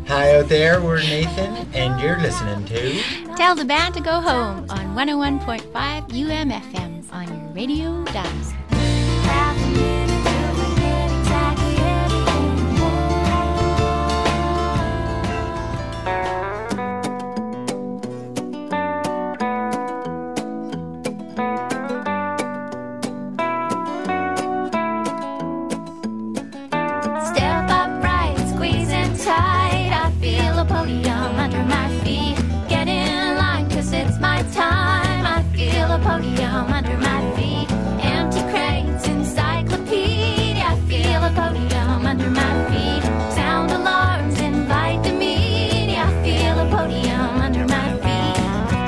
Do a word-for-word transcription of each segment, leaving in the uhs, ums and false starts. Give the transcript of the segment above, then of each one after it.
Hi out there, we're Nathan, and you're listening to Tell the Band to Go Home on one oh one point five U M F M on your radio dials. Podium under my feet, empty crates, encyclopedia. I feel a podium under my feet. Sound alarms invite the media. I feel a podium under my feet.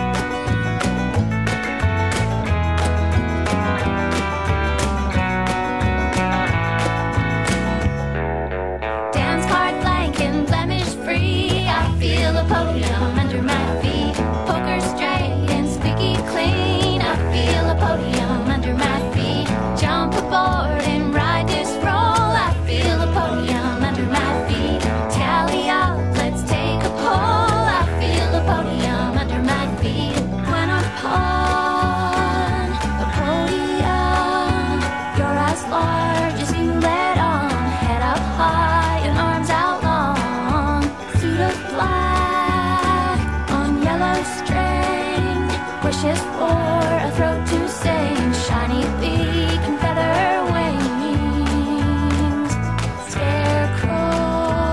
Dance card blank and blemish free. I feel a podium under my feet. Poker straight and squeaky clean. Feel a podium under my feet. Jump aboard and ride this roll. I feel a podium under my feet. Tally up, let's take a poll. I feel a podium under my feet. When I'm on a podium, you're as large as you let on. Head up high and arms out long. Suit of black on yellow string. Wishes for a throat to sing, shiny beak and feather wings, scarecrow.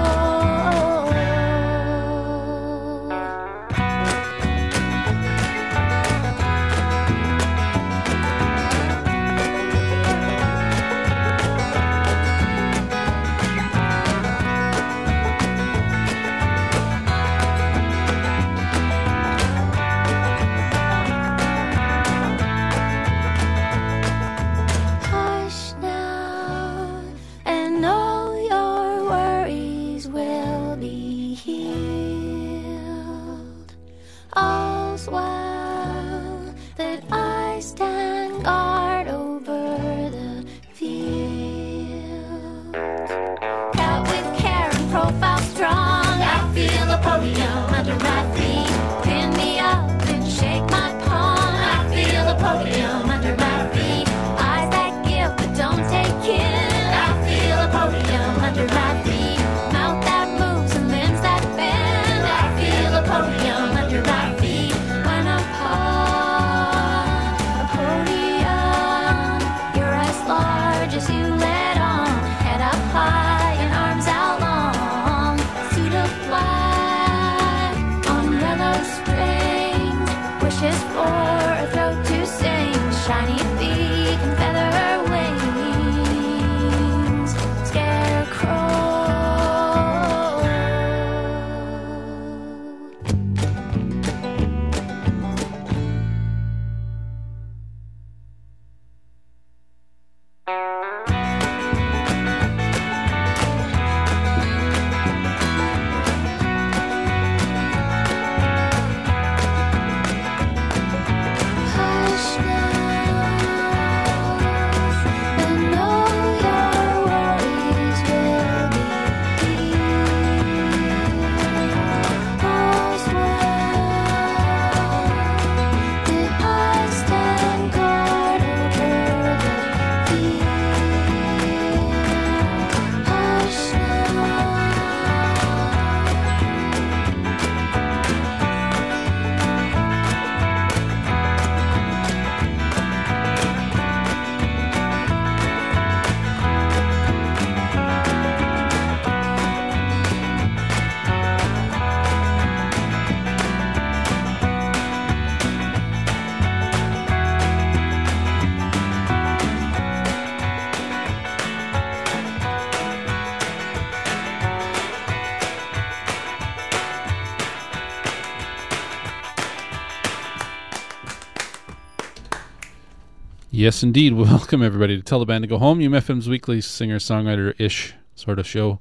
Yes, indeed. Welcome, everybody, to Tell the Band to Go Home, U M F M's weekly singer-songwriter-ish sort of show.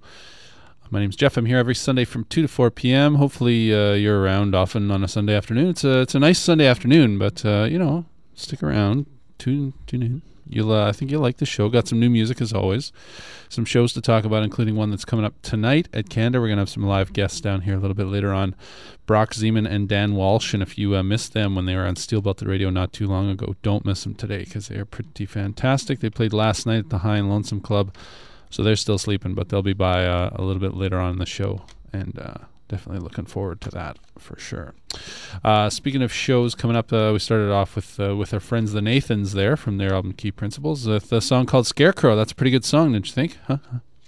My name's Jeff. I'm here every Sunday from two to four p.m. Hopefully uh, you're around often on a Sunday afternoon. It's a, it's a nice Sunday afternoon, but, uh, you know, stick around. Tune, tune in. You'll, uh, I think you'll like the show. Got some new music as always. Some shows to talk about, including one that's coming up tonight at Canada. We're going to have some live guests down here a little bit later on. Brock Zeman and Dan Walsh. And if you uh, missed them when they were on Steel Belted Radio not too long ago, don't miss them today because they are pretty fantastic. They played last night at the High and Lonesome Club, so they're still sleeping, but they'll be by uh, a little bit later on in the show. And uh, definitely looking forward to that for sure. Uh, speaking of shows coming up, uh, we started off with uh, with our friends the Nathans there from their album Key Principles with a song called Scarecrow. That's a pretty good song, didn't you think? Huh?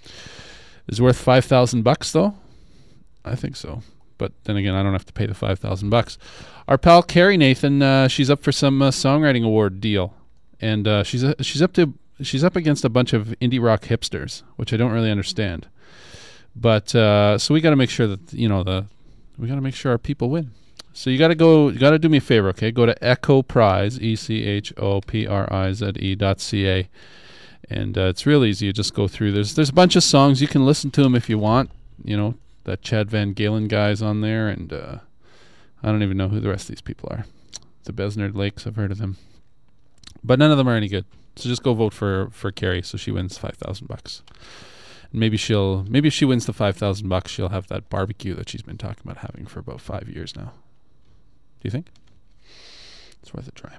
Is worth five thousand bucks though? I think so. But then again, I don't have to pay the five thousand bucks. Our pal Carrie Nathan, uh, she's up for some uh, songwriting award deal, and uh, she's uh, she's up to she's up against a bunch of indie rock hipsters, which I don't really understand. But uh, so we got to make sure that you know the we got to make sure our people win. So you got to go. You got to do me a favor, okay? Go to Echo Prize, E C H O P R I Z E dot C A, and uh, it's real easy. You just go through. There's there's a bunch of songs. You can listen to them if you want. You know that Chad Van Galen guy's on there, and uh, I don't even know who the rest of these people are. The Besnard Lakes, I've heard of them, but none of them are any good. So just go vote for for Carrie, so she wins five thousand bucks. Maybe she'll. Maybe if she wins the five thousand bucks, she'll have that barbecue that she's been talking about having for about five years now. Do you think? It's worth a try.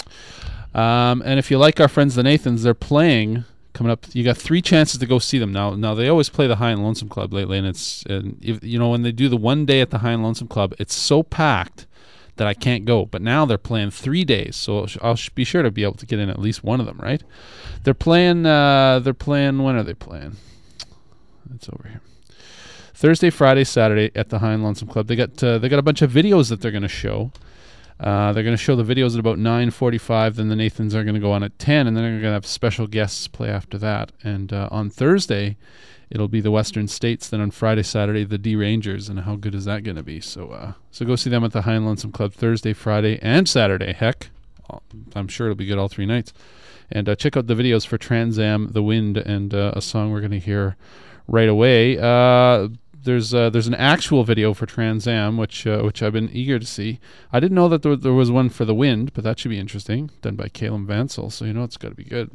Um, and if you like our friends the Nathans, they're playing coming up. You got three chances to go see them now. Now they always play the High and Lonesome Club lately, and it's and if, you know when they do the one day at the High and Lonesome Club, it's so packed that I can't go. But now they're playing three days, so I'll be sure to be able to get in at least one of them. Right? They're playing. Uh, they're playing. When are they playing? It's over here. Thursday, Friday, Saturday at the High and Lonesome Club. They got uh, they got a bunch of videos that they're going to show. Uh, they're going to show the videos at about nine forty-five. Then the Nathans are going to go on at ten, and then they're going to have special guests play after that. And uh, on Thursday, it'll be the Western States. Then on Friday, Saturday, the D Rangers. And how good is that going to be? So, uh, so go see them at the High and Lonesome Club Thursday, Friday, and Saturday. Heck, I'm sure it'll be good all three nights. And uh, check out the videos for Trans Am, The Wind, and uh, a song we're going to hear right away. Uh, there's uh, there's an actual video for Trans Am, which uh, which I've been eager to see. I didn't know that there, there was one for The Wind, but that should be interesting. Done by Caleb Vansel, so you know it's got to be good.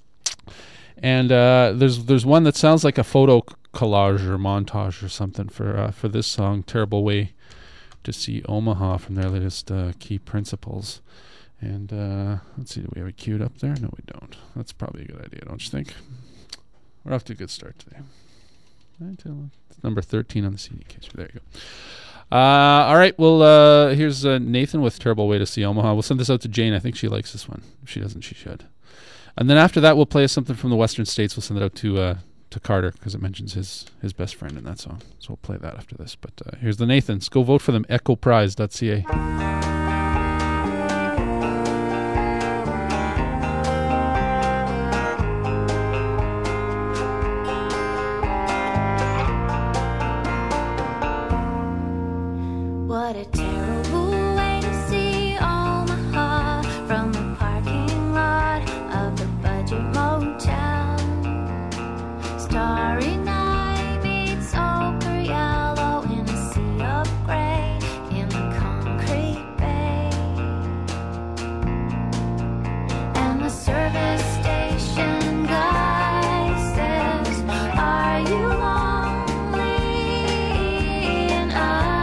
And uh, there's there's one that sounds like a photo collage or montage or something for uh, for this song, Terrible Way to See Omaha, from their latest uh, Key Principles. And uh, let's see, do we have it queued up there? No, we don't. That's probably a good idea, don't you think? We're off to a good start today. It's number thirteen on the C D case. There you go. Uh, all right. Well, uh, here's uh, Nathan with Terrible Way to See Omaha. We'll send this out to Jane. I think she likes this one. If she doesn't, she should. And then after that, we'll play something from the Western States. We'll send it out to uh, to Carter because it mentions his his best friend in that song. So we'll play that after this. But uh, here's the Nathans. Go vote for them. echo prize dot C A. What a terrible way to see Omaha from the parking lot of the budget motel. Starry night meets ochre yellow in a sea of gray in the concrete bay. And the service station guy says, "Are you lonely?" And I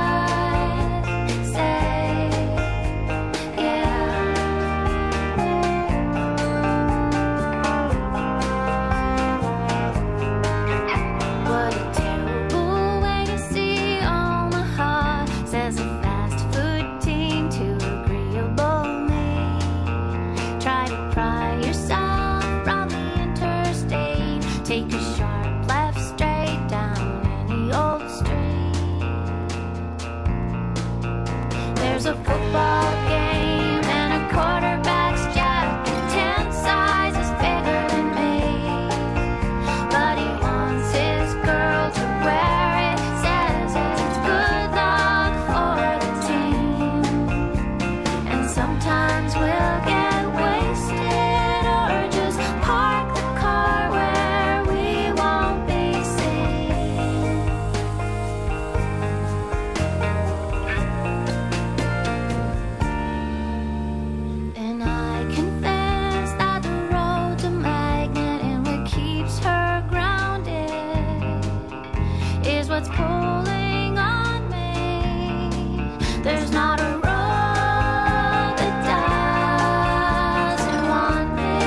what's pulling on me. There's not a road that doesn't want me,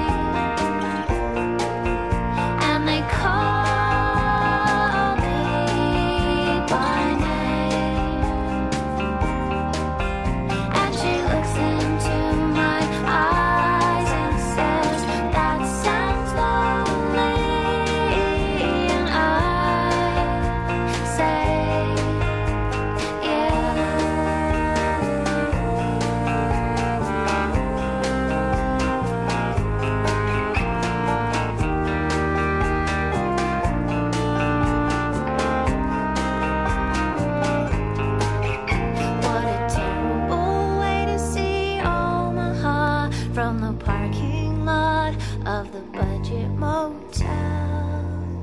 and they call me by name. And she looks into my eyes and says, that sounds lonely. And I say, what a terrible way to see Omaha from the parking lot of the Budget Motel.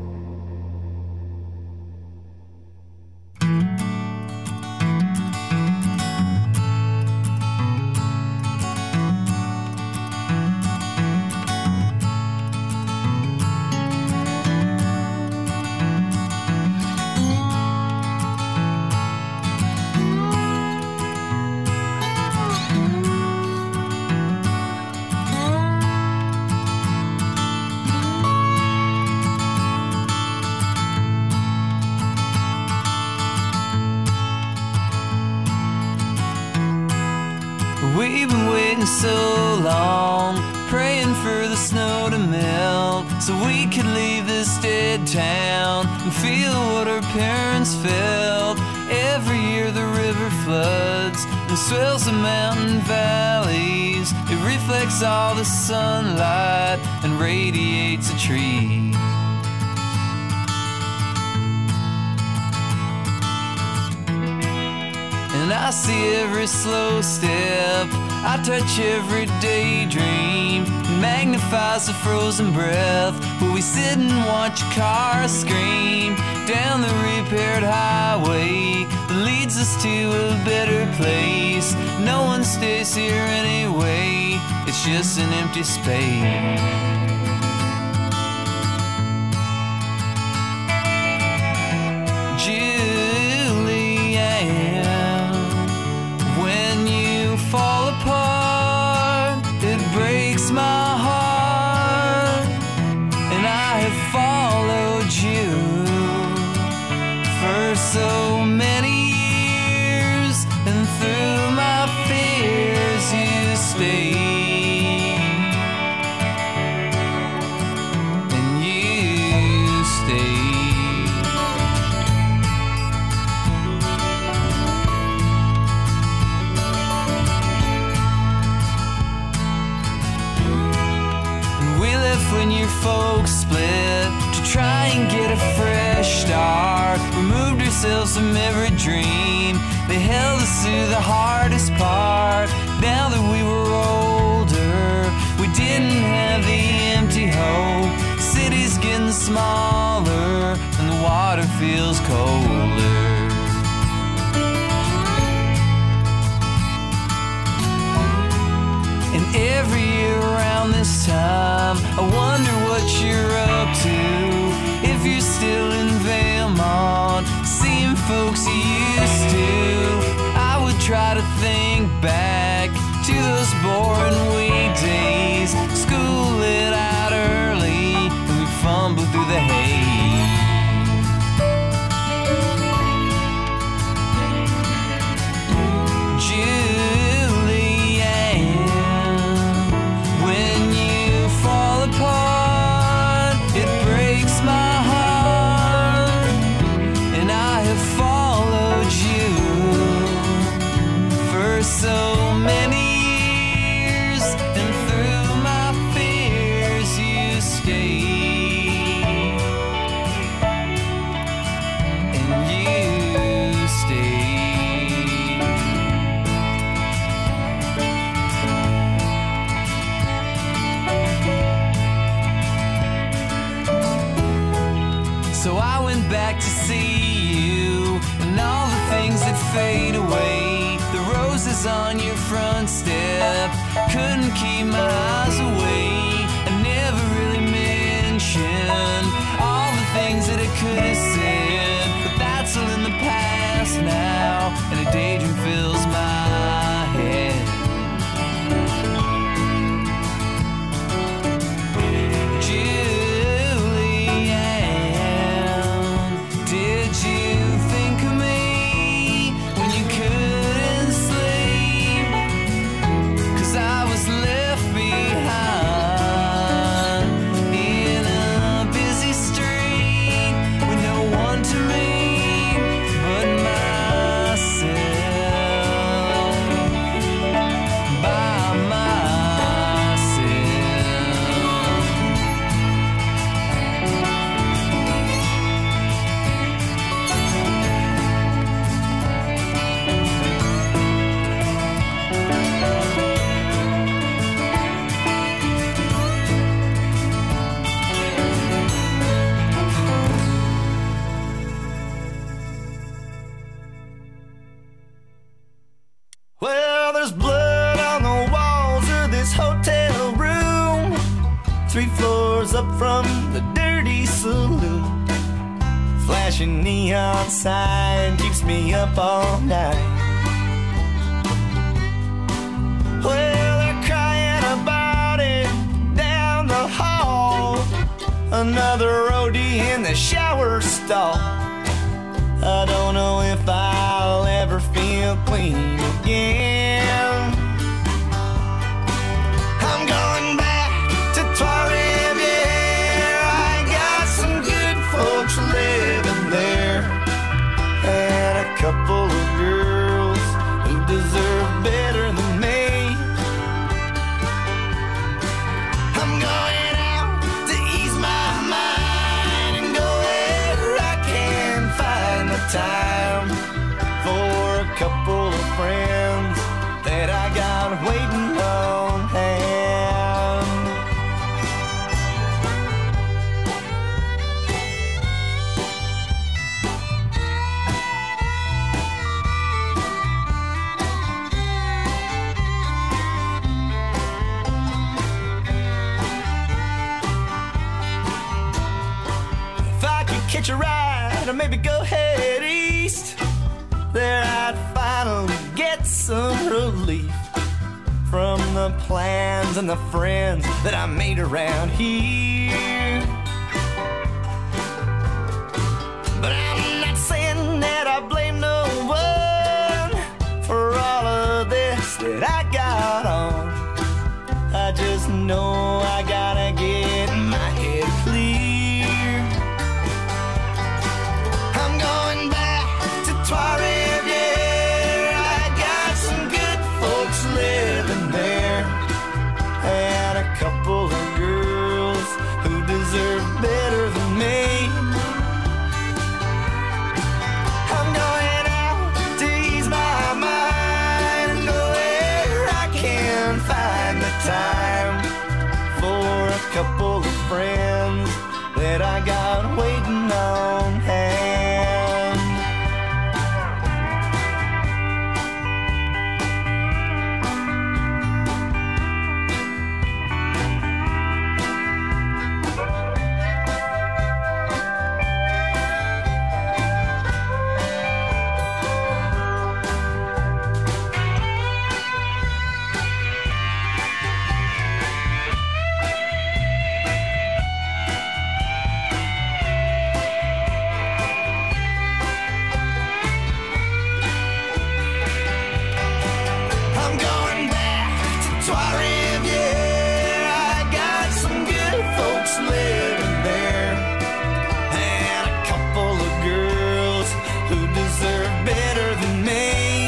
We've been waiting so long, praying for the snow to melt, so we could leave this dead town and feel what our parents felt. Every year the river floods and swells the mountain valleys. It reflects all the sunlight and radiates a tree. And I see every slow step, I touch every daydream. It magnifies the frozen breath where we sit and watch a car scream down the repaired highway that leads us to a better place. No one stays here anyway, it's just an empty space. Fall apart, it breaks my heart, and I have followed you for so many years, and through my fears you stayed, and you stayed. When your folks split to try and get a fresh start, removed ourselves from every dream. They held us through the hardest part. Now that we were older, we didn't have the empty hope. The city's getting smaller and the water feels colder. And every year around this time, I wonder what you're up to. If you're still in Valemont, seeing folks you used to. I would try to think back to those boring weekdays. School lit out early and we fumbled through the haze. So many years, and through my fears you stayed, and you stayed. So I went back to see you, and all the things that fade away. Roses on your front step couldn't keep my eyes away. I never really mentioned all the things that I could have said, but that saloon. Flashing neon sign keeps me up all night. Well, they're crying about it down the hall. Another roadie in the shower stall. I don't know if I'll ever feel clean again. I'm going back to Trois-Rivières. I got some good folks living there, and a couple of girls who deserve better than me. I'm going out to ease my mind and go where I can find the time for a couple of friends that I got waiting on hand. If I could catch a ride or maybe go head east, there I'd finally get some relief from the plans and the friends that I made around here. But I'm not saying that I blame no one for all of this that I got on. I just know I gotta get my head clear. I'm going back to Trois-Rivières. I got some good folks living there, and a couple of girls who deserve better than me. I'm going out to ease my mind and go where I can find the time for a couple of friends that I got waiting on hand. I'm going back to Trois-Rivières. I got some good folks living there, and a couple of girls who deserve better than me.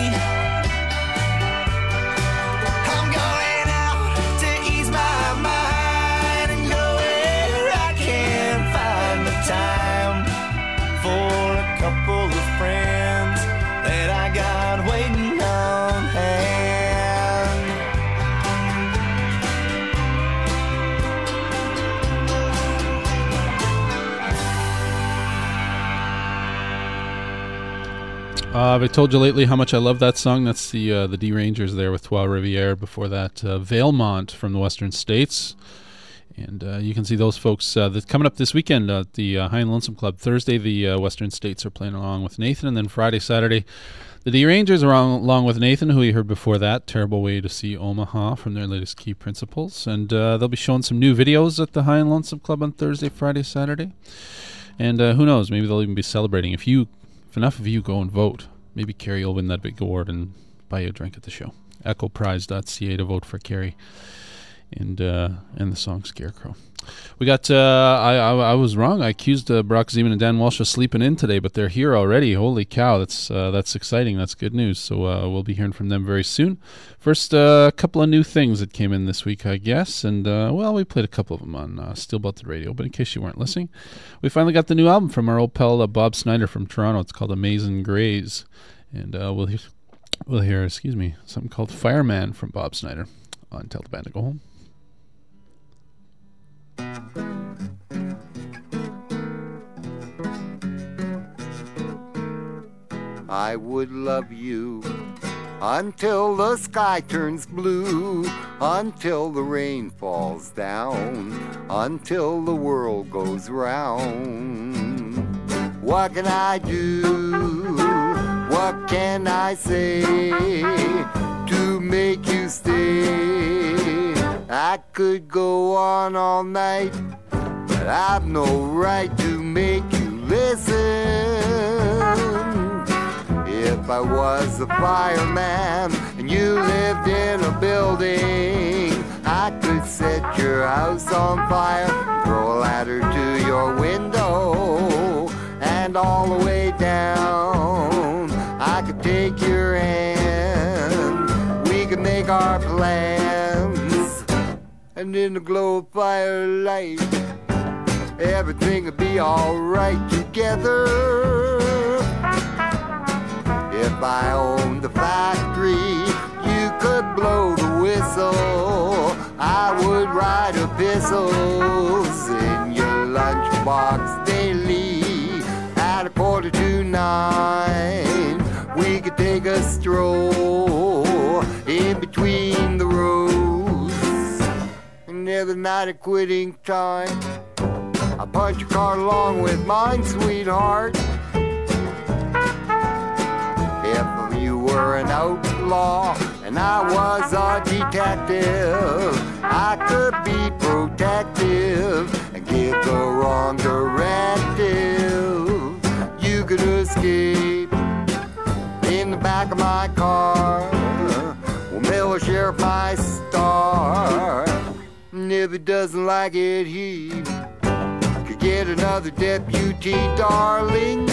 I'm going out to ease my mind and go where I can find the time for a couple of friends that I got waiting on hand. Uh, I've told you lately how much I love that song. That's the uh, the D Rangers there with Trois-Rivières. Before that, uh, Valemont from the Western States. And uh, you can see those folks uh, that's coming up this weekend at the uh, High and Lonesome Club. Thursday, the uh, Western States are playing along with Nathan. And then Friday, Saturday, the D Rangers are on, along with Nathan, who you heard before that. Terrible Way to See Omaha from their latest Key Principles. And uh, they'll be showing some new videos at the High and Lonesome Club on Thursday, Friday, Saturday. And uh, who knows, maybe they'll even be celebrating. If you, if enough of you go and vote, maybe Carrie will win that big award and buy you a drink at the show. echo prize dot c a to vote for Carrie and uh, and the song Scarecrow. We got, uh, I, I I was wrong. I accused uh, Brock Zeman and Dan Walsh of sleeping in today, but they're here already. Holy cow, that's uh, that's exciting. That's good news. So uh, we'll be hearing from them very soon. First, a uh, couple of new things that came in this week, I guess. And, uh, well, we played a couple of them on uh, Steel Belted Radio, but in case you weren't listening, we finally got the new album from our old pal uh, Bob Snyder from Toronto. It's called Amazing Grays. And uh, we'll, hear, we'll hear, excuse me, something called Fireman from Bob Snyder on Tell the Band to Go Home. I would love you until the sky turns blue, until the rain falls down, until the world goes round. What can I do? What can I say to make you stay? I could go on all night, but I've no right to make you listen. If I was a fireman and you lived in a building, I could set your house on fire, throw a ladder to your window, and all the way down I could take your hand. We could make our plans, and in the glow of firelight everything would be alright together. If I owned the factory, you could blow the whistle. I would write epistles in your lunchbox daily. At a quarter to nine, we could take a stroll in between the rows. And every night at quitting time, I punch your card along with mine, sweetheart. If you were an outlaw and I was a detective, I could be protective and give the wrong directive. You could escape in the back of my car. Well, Miller Sheriff, my star. And if he doesn't like it, he could get another deputy, darling.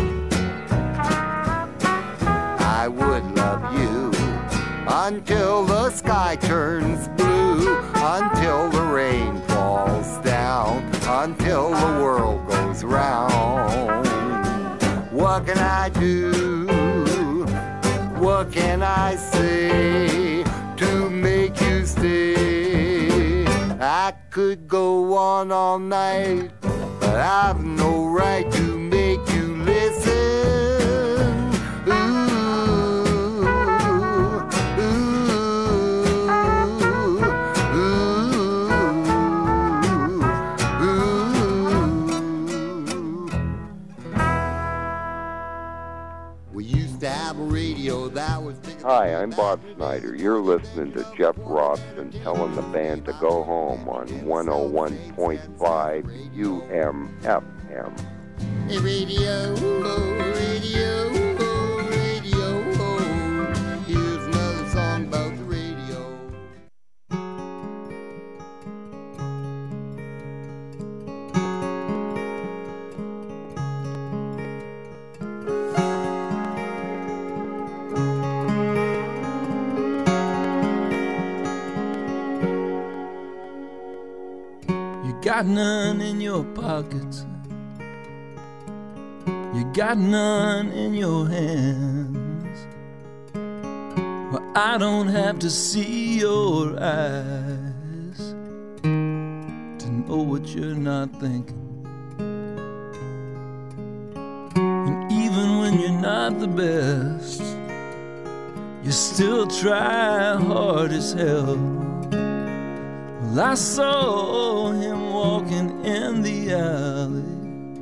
I would love you until the sky turns blue, until the rain falls down, until the world goes round. What can I do? What can I say to make you stay? I could go on all night, but I've no right to make you listen. Hi, I'm Bob Snyder. You're listening to Jeff Robson telling the band to go home on one oh one point five U M F M. Hey, radio, oh, radio, oh, radio, oh. Here's another song about the radio. Got none in your pockets, you got none in your hands. Well, I don't have to see your eyes to know what you're not thinking. And even when you're not the best, you still try hard as hell. Well, I saw him walking in the alley.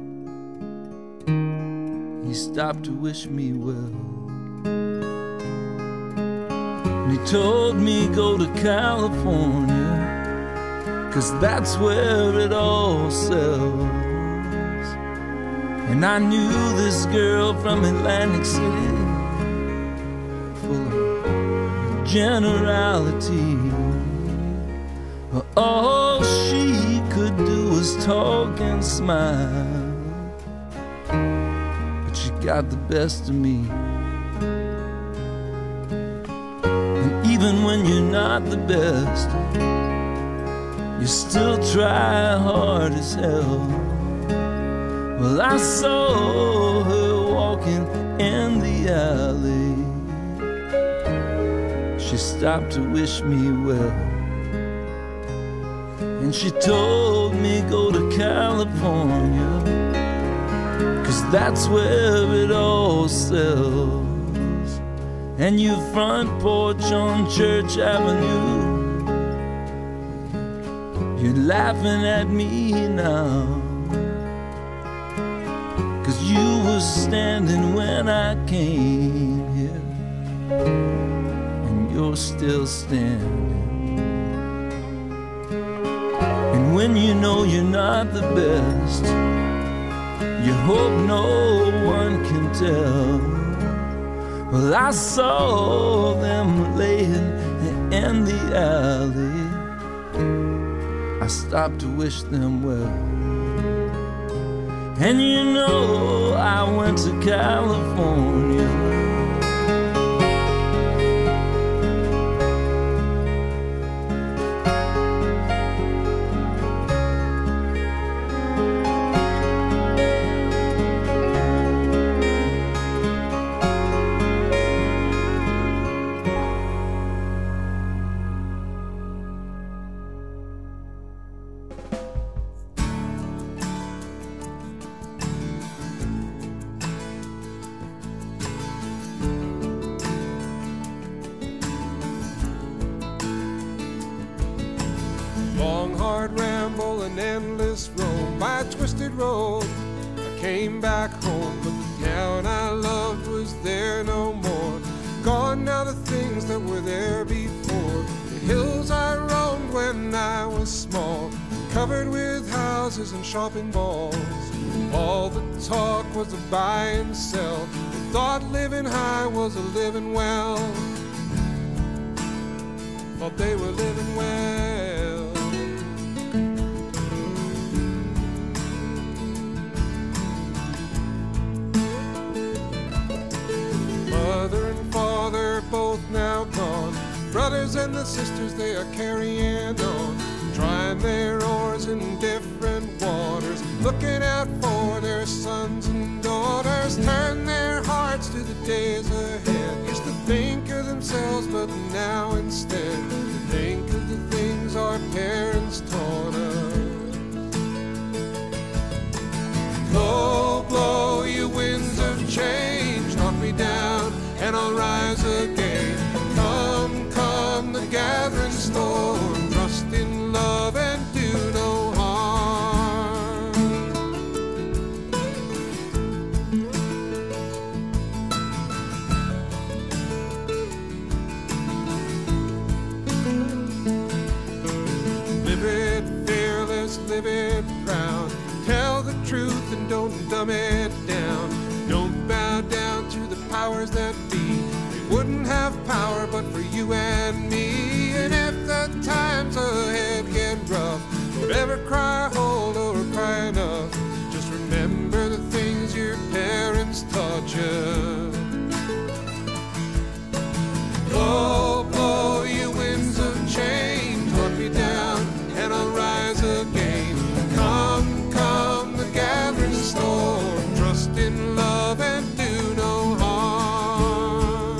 He stopped to wish me well. And he told me go to California, 'cause that's where it all sells. And I knew this girl from Atlantic City, full of generality. All she could do was talk and smile, but she got the best of me. And even when you're not the best, you still try hard as hell. Well, I saw her walking in the alley. She stopped to wish me well. And she told me go to California, 'cause that's where it all sells. and your front porch on Church Avenue. You're laughing at me now, 'cause you were standing when I came here, and you're still standing. And when you know you're not the best, you hope no one can tell. Well, I saw them laying in the alley. I stopped to wish them well. And you know I went to California. Long, hard ramble, an endless roam by a twisted road. I came back home, but the town I loved was there no more. Gone now the things that were there before. The hills I roamed when I was small, covered with houses and shopping malls. All the talk was to buy and sell. They thought living high was a living well. Thought they were living well. Mother and father both now gone. Brothers and the sisters, they are carrying on, trying their oars in different waters, looking out for their sons and daughters. Turn their hearts to the days ahead. Used to think of themselves, but now instead think of the things our parents taught us. Blow, blow, you winds of change, knock me down and I'll rise again. Come, come, the gathering storm, trust in love and do no harm. Live it fearless, live it proud. Tell the truth and don't dumb it down. Don't bow down to the powers that be. They wouldn't have power but for you and me. And if the times ahead get rough, don't ever cry hold or cry enough. Just remember the things your parents taught you. Blow, blow, you winds of change, knock me down and I'll rise again. Come, come, the gathering storm, trust in love and do no harm.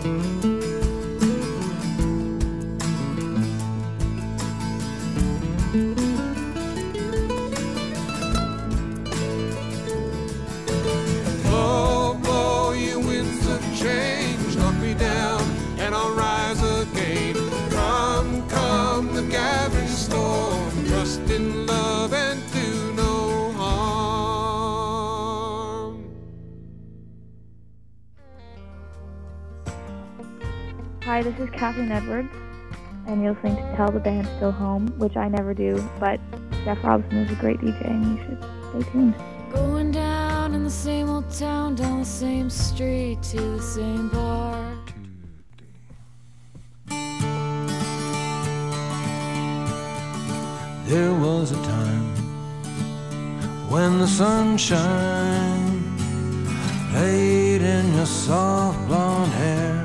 Blow, blow, you winds of change, knock me down and I'll rise again. Come, come, the gathering storm, trust in love and do no harm. Hi, this is Catherine Edwards, and you're listening to Tell the Band to Go Home, which I never do, but Jeff Robson is a great D J, and you should stay tuned. Going down in the same old town, down the same street to the same bar. There was a time when the sunshine played in your soft blonde hair,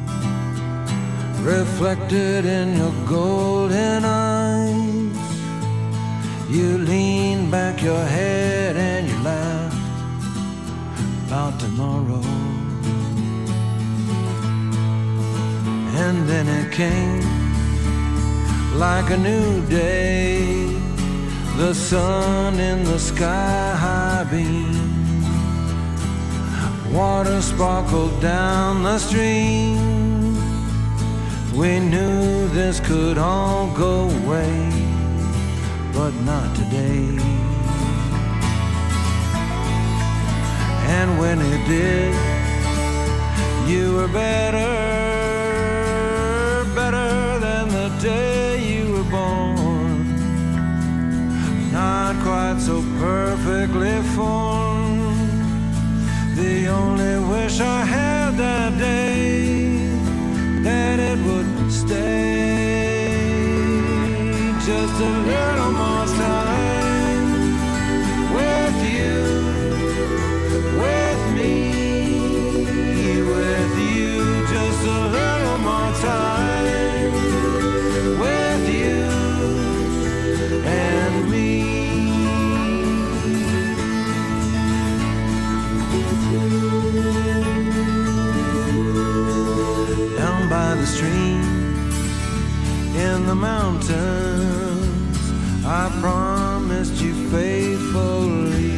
reflected in your golden eyes. You leaned back your head and you laughed about tomorrow. And then it came like a new day, the sun in the sky high beam, Water sparkled down the stream. We knew this could all go away, but not today. And when it did, you were better, better than the day you were born. Not quite so perfectly formed. The only wish I had that day, that it would stay just a little more time with you, with me, with you, just a little more time with you and me. Down by the stream, in the mountains, I promised you faithfully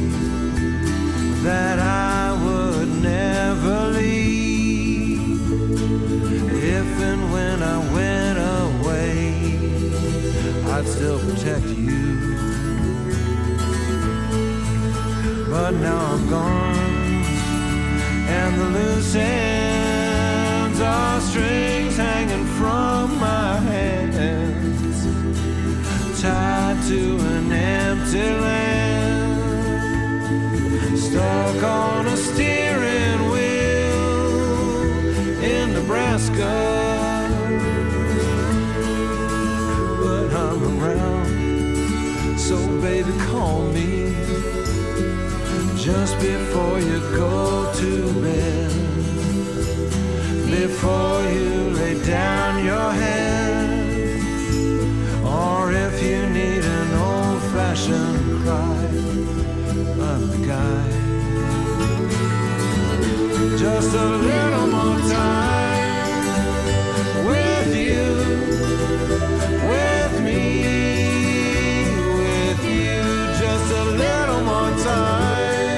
that I would never leave. If and when I went away, I'd still protect you. But now I'm gone, and the loose ends are strings hanging from my hands, tied to an empty land, stuck on a steering wheel in Nebraska. But I'm around, so baby call me just before you go to bed, before you lay down your head, or if you need an old-fashioned cry, I'm the guy. Just a little more time with you, with me, with you, just a little more time.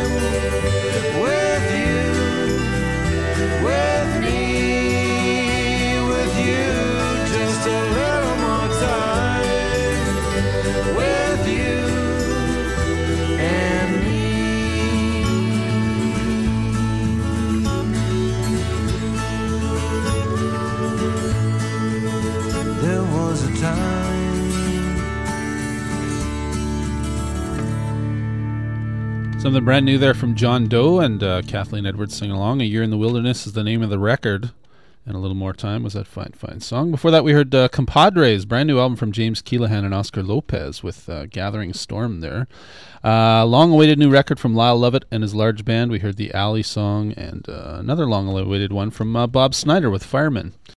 Something brand new there from John Doe and uh, Kathleen Edwards singing along. A Year in the Wilderness is the name of the record. And A Little More Time was that fine, fine song. Before that, we heard uh, Compadres, brand new album from James Keelahan and Oscar Lopez with uh, Gathering Storm there. Uh, long-awaited new record from Lyle Lovett and his large band. We heard the Alley song and uh, another long-awaited one from uh, Bob Snyder with Fireman.